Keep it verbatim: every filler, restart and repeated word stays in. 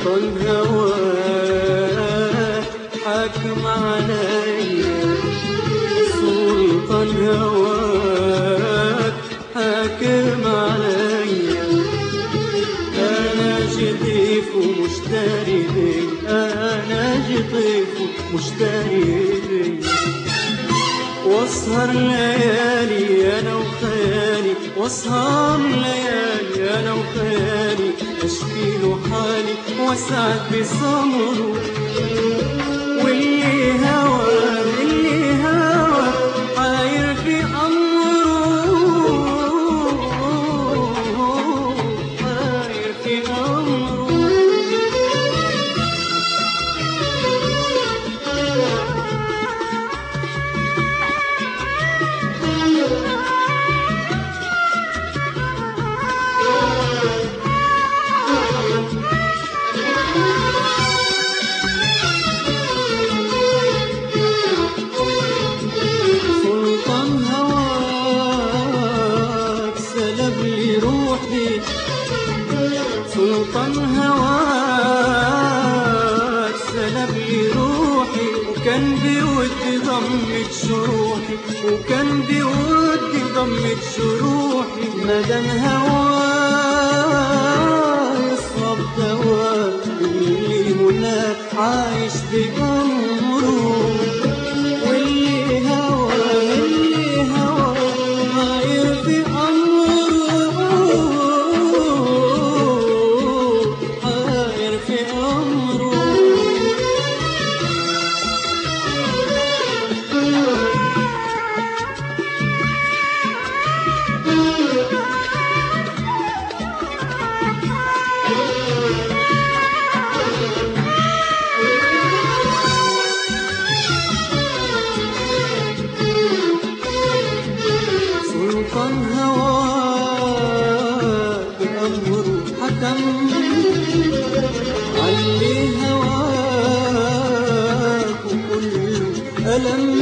سلطان هواك حاكم عليا، سلطان هواك حاكم عليا. أنا جضيف ومشتري بيك، أنا جضيف ومشتري بيك. واسهر ليالي أنا وخيالي، واسهر ليالي أنا وخيالي، أشكي له حالي وأسعد بصبره. واللي هوى اللي هوى حاير في أمره، حاير في أمره. سلطان هواك سلب لي روحي، وكان بودي ضمت شروحي، وكان بودي ضمت شروحي. مدام هواك يصرف دواك اللي هناك عايش بأمره. واللي هوى اللي هوى غاير في أمره، في أمره. سلطان هواك بأمره حكم علي هواك وكل ألم